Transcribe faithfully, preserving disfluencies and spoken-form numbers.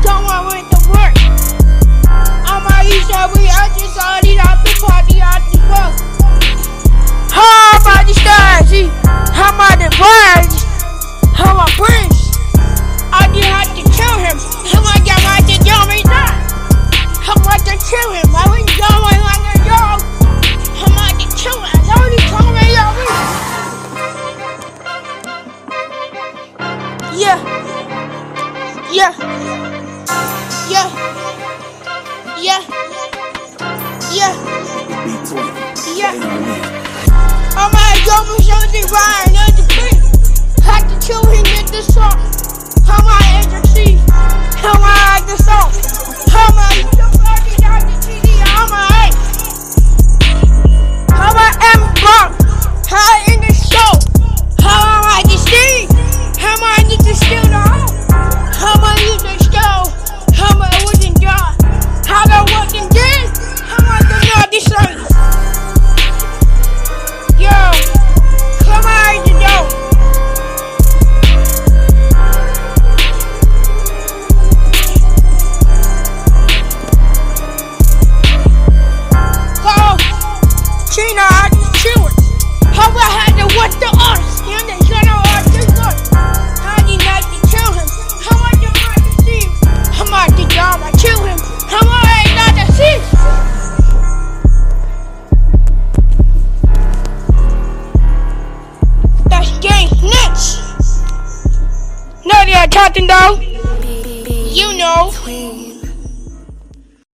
Someone went to work. On my east side, we I just saw these out the party out the fuck. How about the stars? How about the birds? How about Prince? I just had to kill him. How much I had to do me that? How much to kill him? I was going like a dog. How much to kill him? I know he told me that. Yeah. Yeah. Yeah. Yeah. Yeah. Yeah. Oh my God, I'm something right now to play. Had to chill him in the song. How am I at the sea? How am I at the song? How am I somebody down the T V? How am I? How am I am wrong? How in the show? How am I the sea? How am I need to steal the home? How am I in the show? How am I wasn't God? How I wasn't dead? How am I the not the same? Yo, come on the door. Oh, China, I just chewing. How I had to watch the artist in the channel or this one. How did I to kill him? How much am I to see him? How much did y'all I kill him? How much I not to see? That's gang snitch. No, they're talking though. You know.